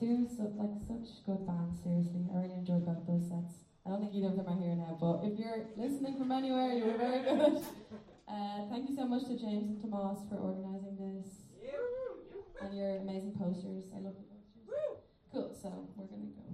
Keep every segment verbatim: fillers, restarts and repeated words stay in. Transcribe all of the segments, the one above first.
two, so, like, such good bands, seriously. I really enjoyed both those sets. I don't think either of them are here now, but if you're listening from anywhere, you were very good. Uh, thank you so much to James and Tomas for organising this. And your amazing posters. I love the posters. Cool, so we're going to go.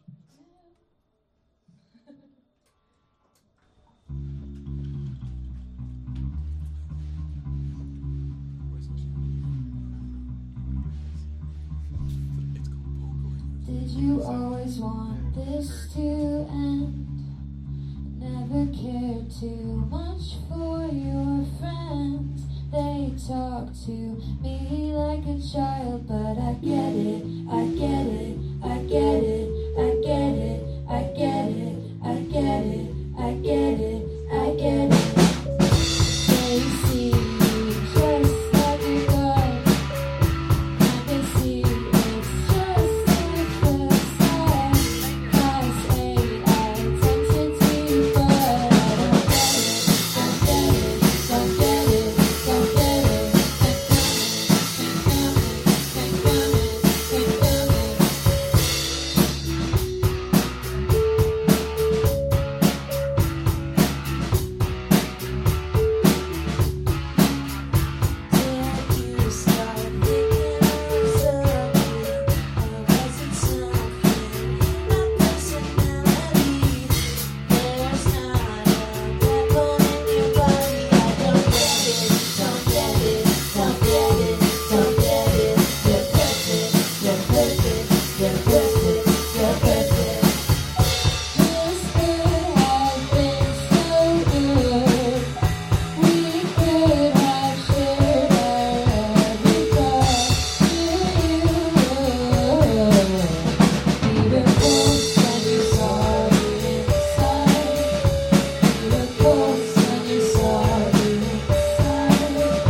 Did you always want this to end? Never cared too much for your friends. They talk to me like a child, but I get it, I get it, I get it, I get it, I get it, I get it, I get it, I get it. They see you just like a god, and they see it's just the first time. Class A identity, but I don't get it, don't get it, don't get it, don't get it. Keep coming, keep coming, keep Did you start thinking I was ugly? Or was it something in my personality? There's not a devil in your body. I don't get it, don't get it, don't get it, don't get it. You're perfect, you're perfect, you're perfect, you're perfect. This could have been so good. We could have shared every thought to you. Beautiful when you saw the inside. Beautiful when you saw the inside.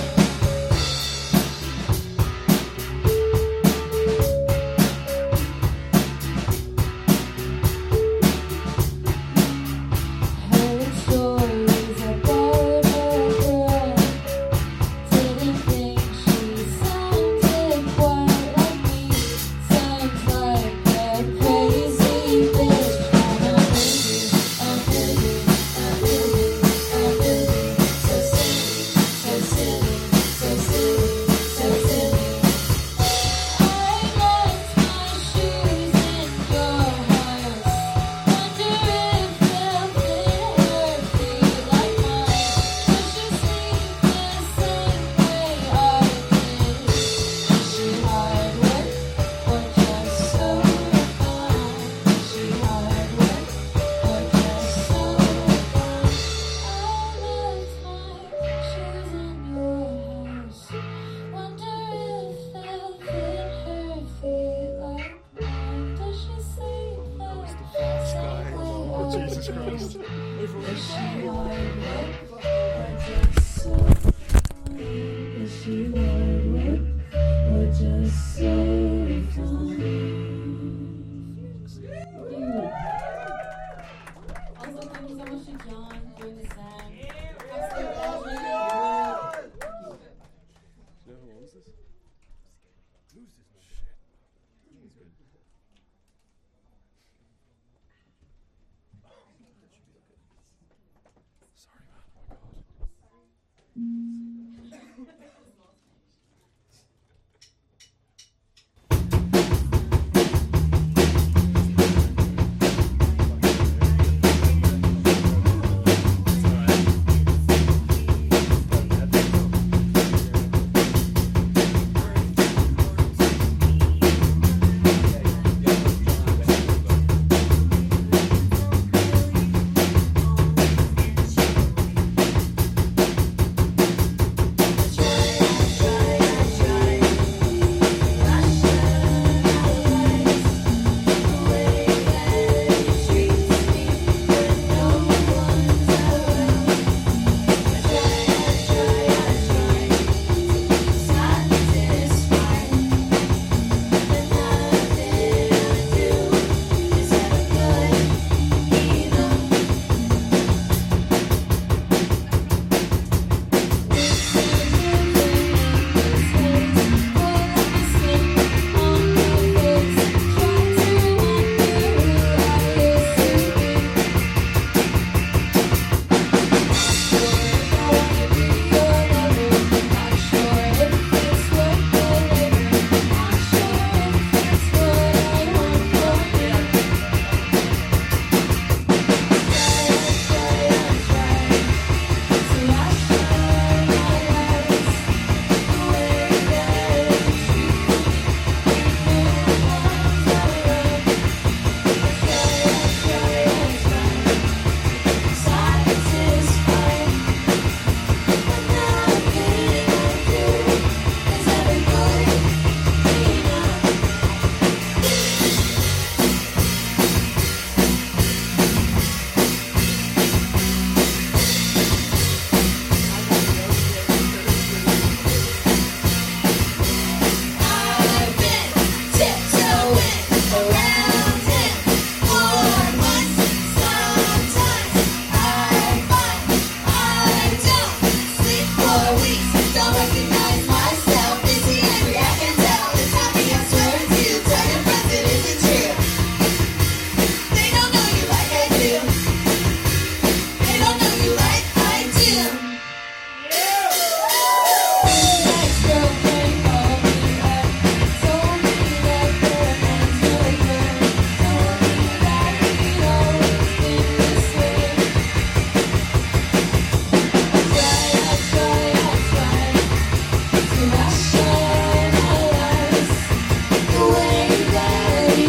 Heard stories about a girl. Didn't think she sounded quite like me. Sounds like a crazy bitch. I'm a movie, a movie, a movie, a movie. So silly, so silly, so silly, so silly. I left my shoes in your house. Wonder if they'll fit her feet like mine. Does she sleep the same way I did? Is she hard work or just so fun? Is she hard work or just so fun? I left my shoes in your house. Wonder if they'll fit her feet like mine. Does she sleep the same way Oh, I Jesus did? Christ. Is she hard work or just so fun? Is she hard work or just so fun? Also, thank you so much to John for doing the sound. Absolute legend. You know who owns this? Who's this? Shit. Sorry, man.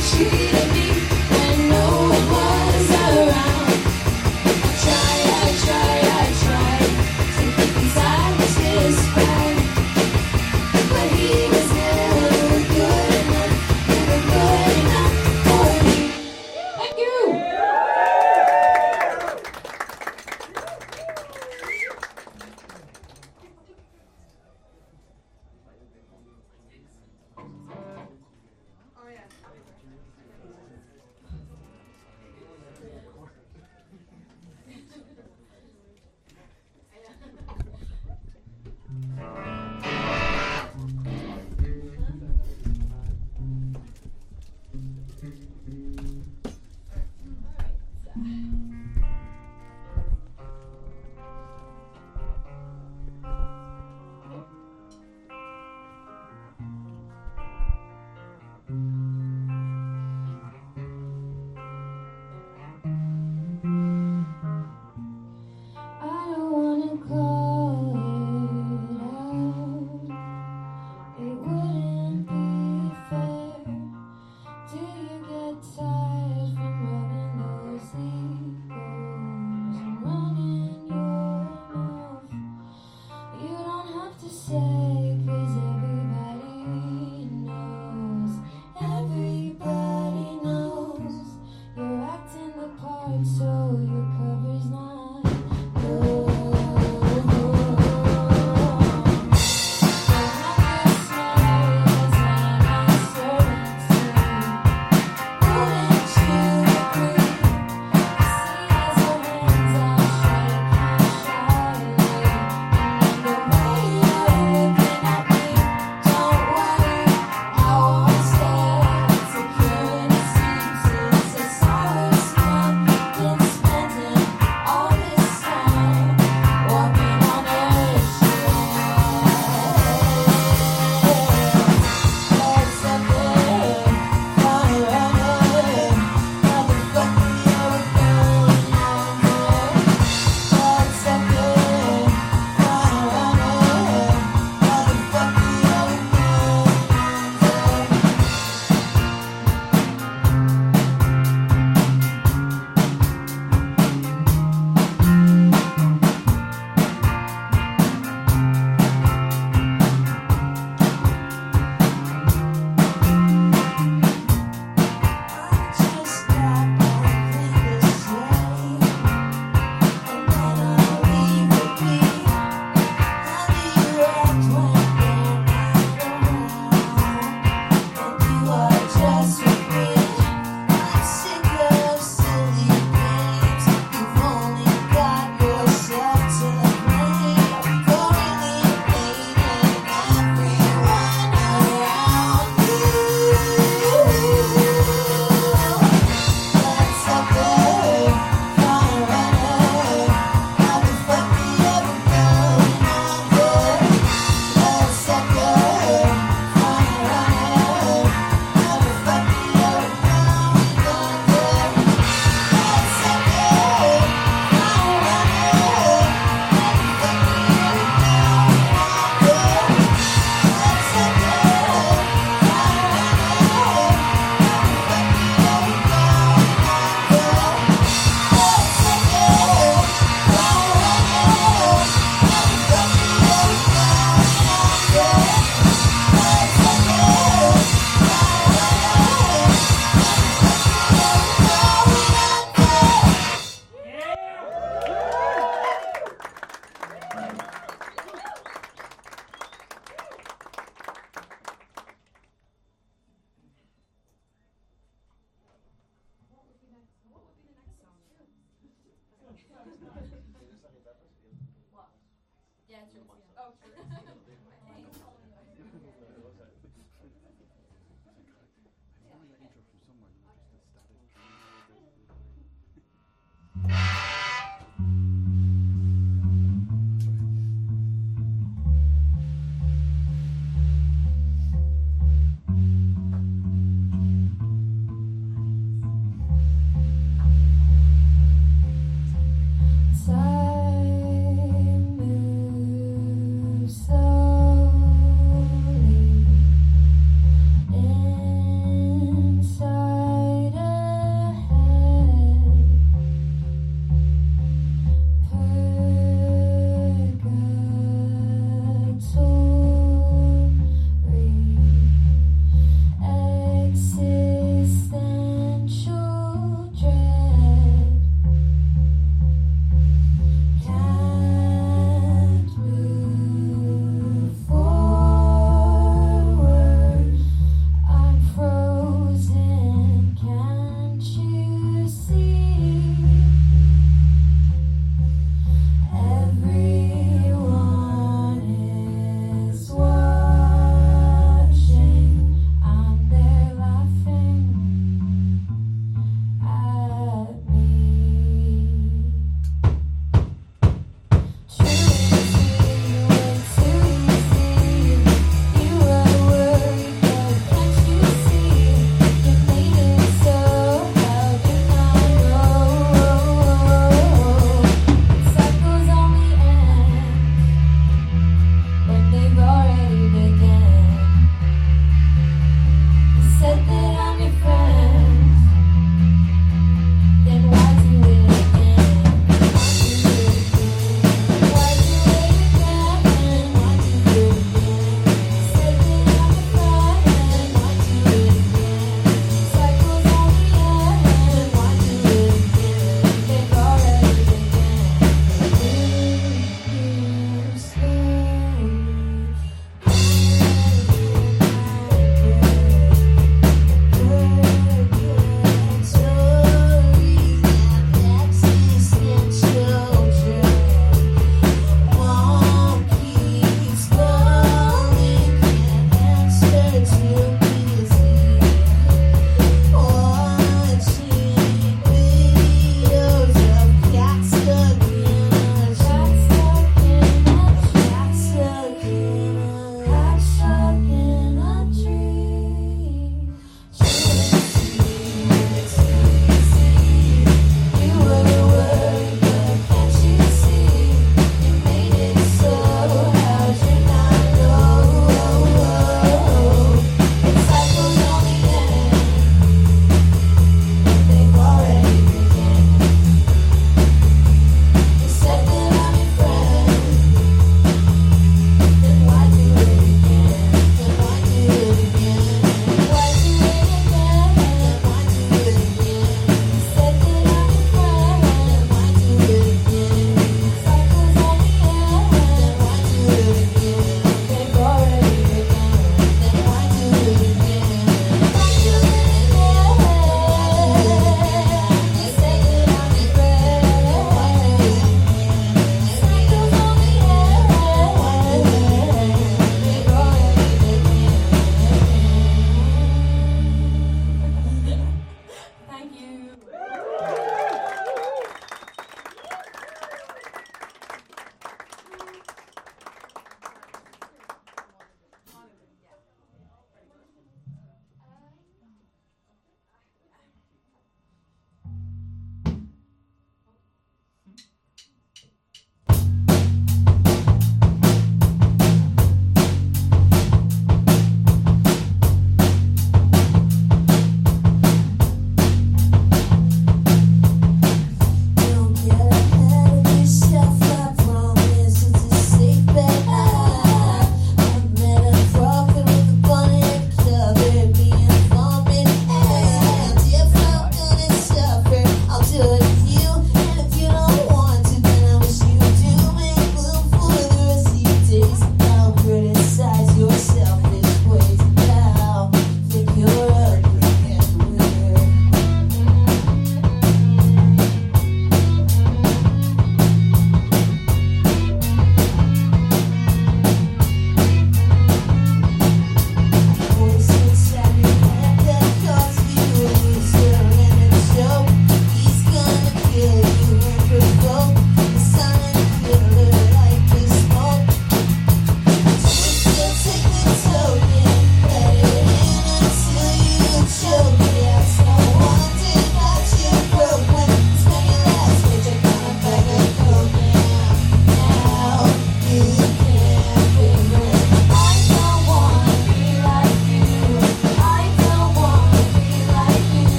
Time moves so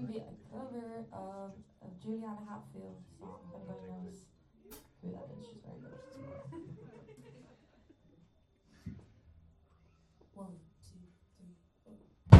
to be a cover of a Juliana Hatfield song. If anybody knows who that is, she's very good. One, two, three, four.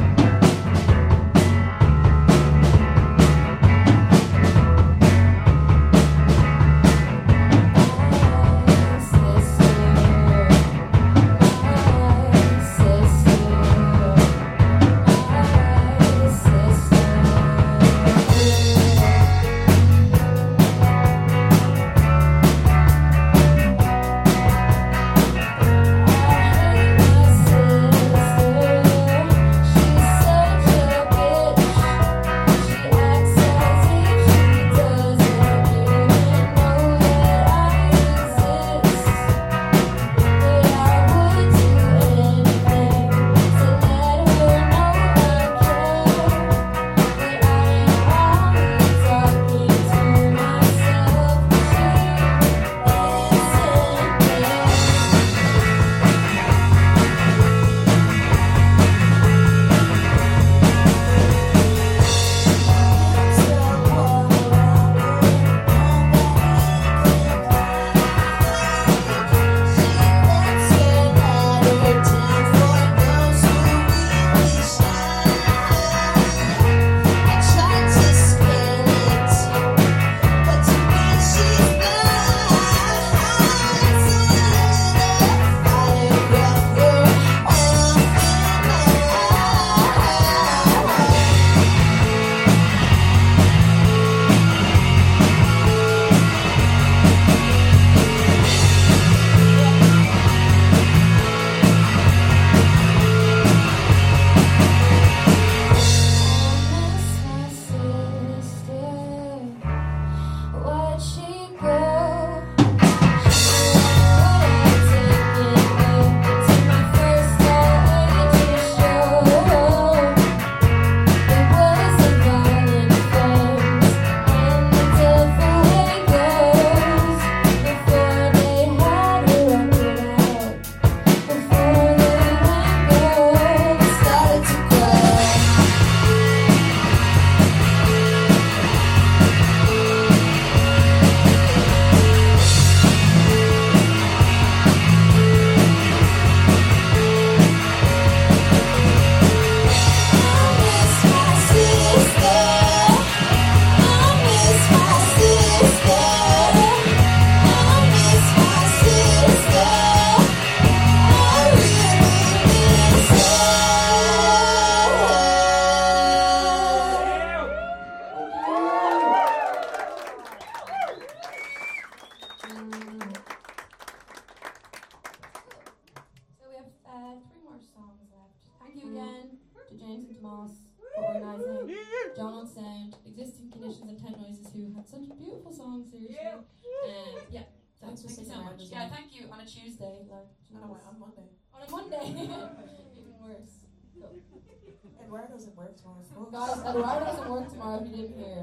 Tuesday, like On a, on Monday. on a Monday, even worse. So, Eduardo doesn't work tomorrow. guys, Eduardo doesn't work tomorrow if you didn't hear,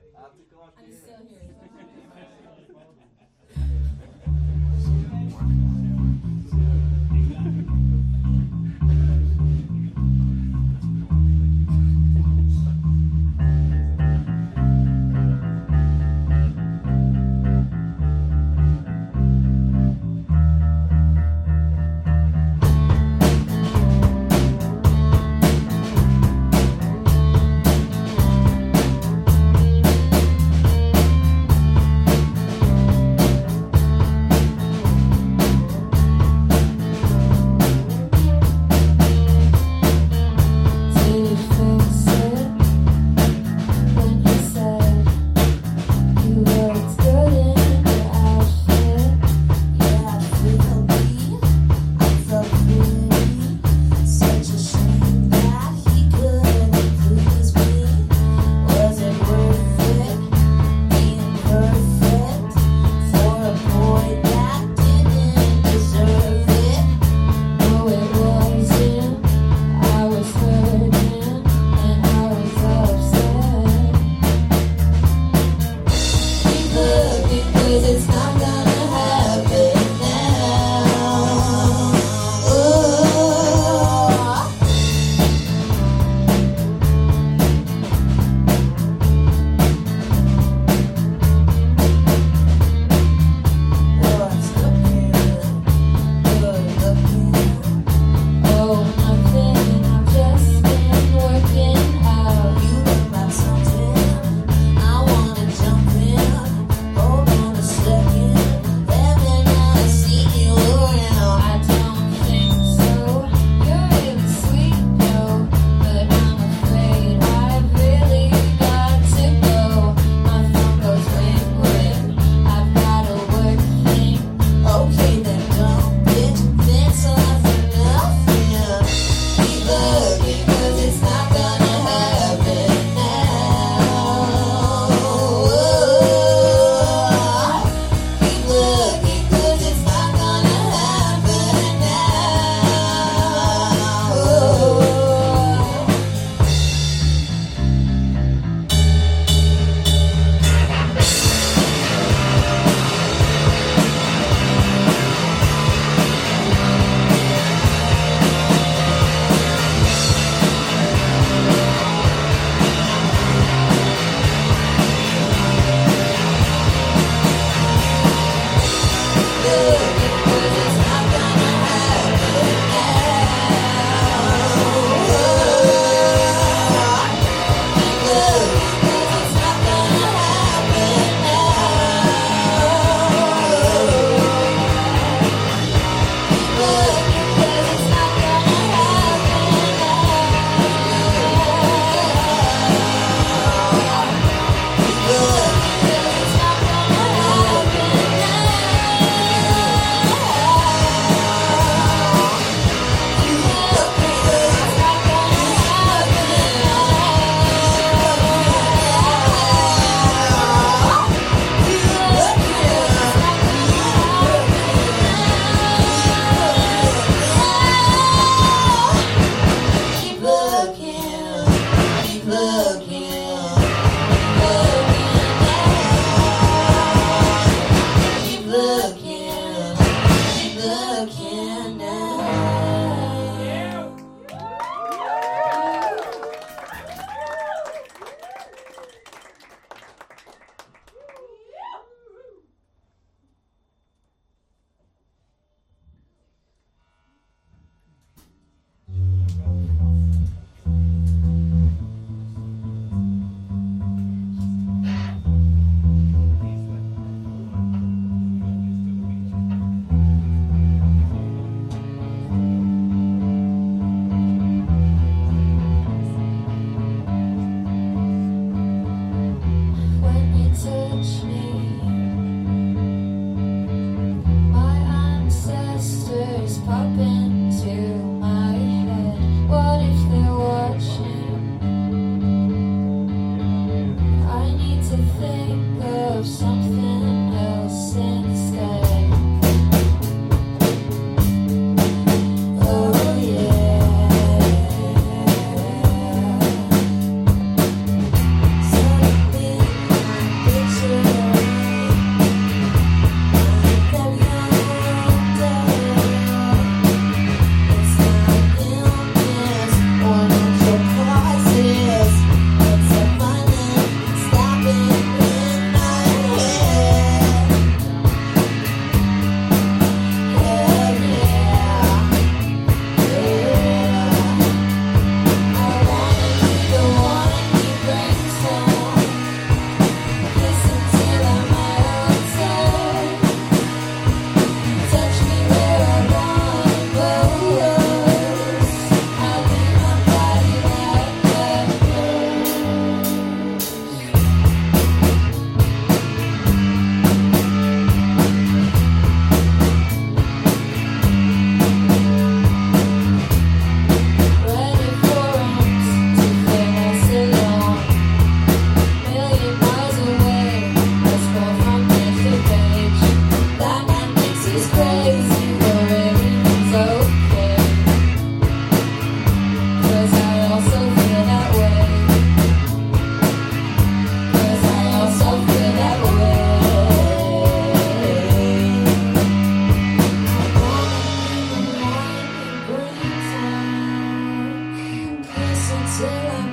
and he's still here. keep looking. Keep looking, keep looking now. When you touch me, my ancestors pop into my head. What if they're watching? I need to think of something else instead. Oh yeah. Suddenly I'm picturing that young day. It's not illness or natural causes. It's a violent stopping in my head. Hell yeah, yeah. I wanna be the one you bring some. Listen till I'm melted. Touch me where I want it most. I leave my body like that goes. Ready for arms to fling us along. Million miles away, let's go from page to page. That man thinks he's crazy, but everything's okay. 'Cause I also feel that way. 'Cause I also feel that way. I wanna be the one who brings on. Listen till I'm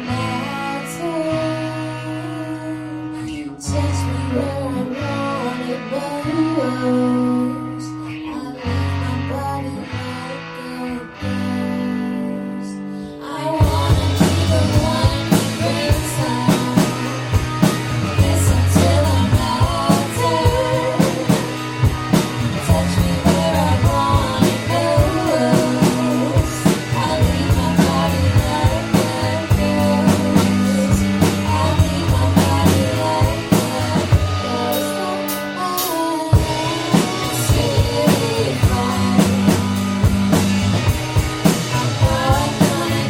melted. Touch me where I want it most. I leave my body like a ghost. I wanna be the one who brings on. Listen till I'm melted. Touch me where I want it most. I leave my body like a ghost. I leave my body like a ghost. City fire. I'm not gonna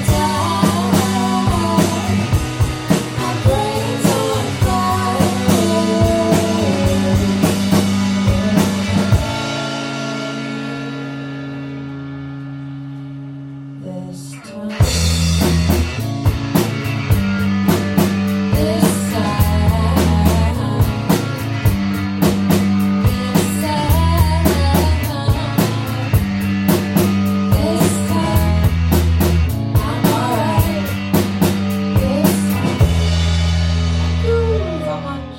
die. My brain's on fire. This time, this time, this time, this time, I'm alright. This time, ooh, so much.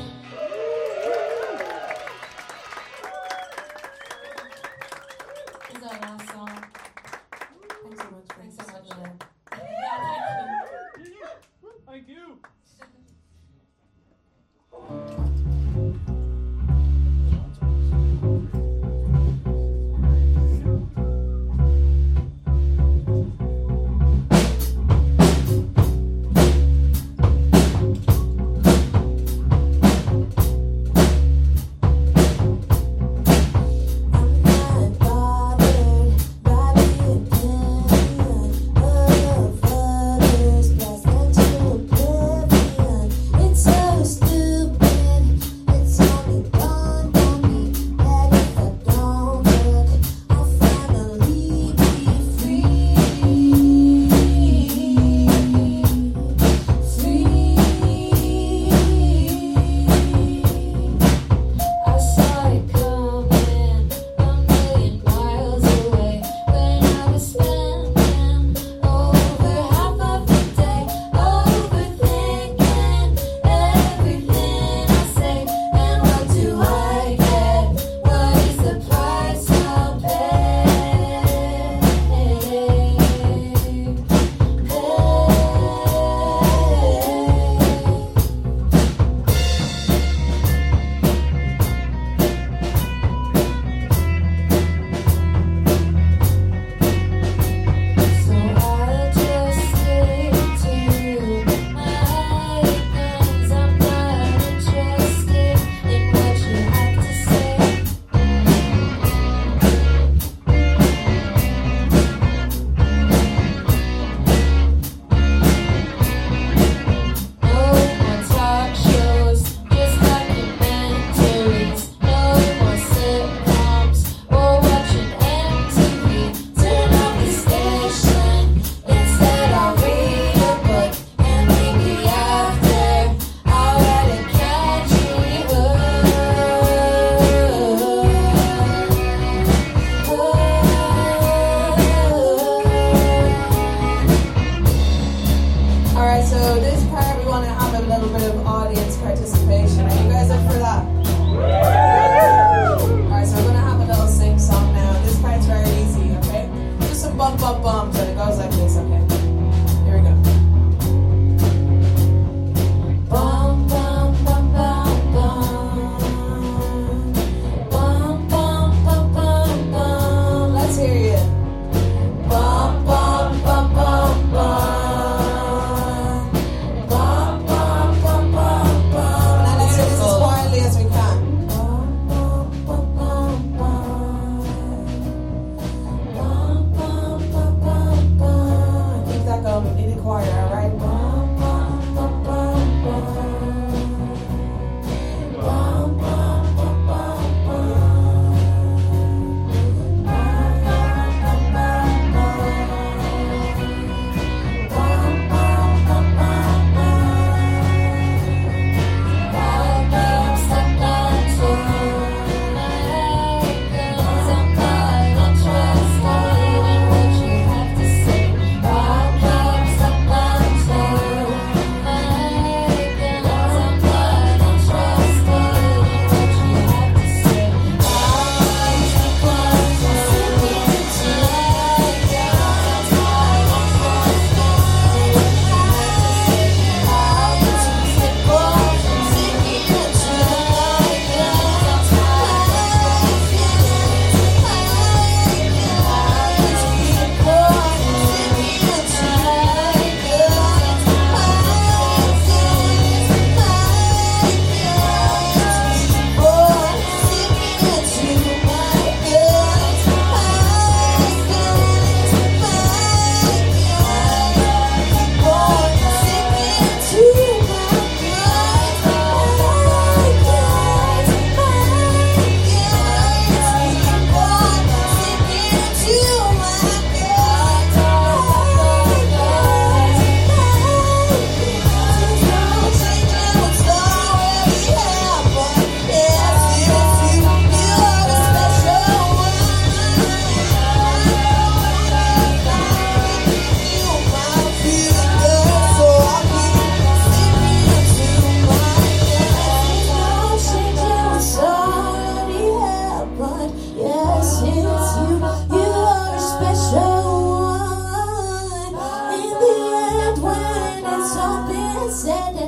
This is our last song. Thanks so much. Thanks so much. Jen. Yeah, thank you. Thank you. I'm not bothered by the opinion of others, past them to oblivion.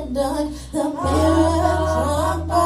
dark, the mirror drop by.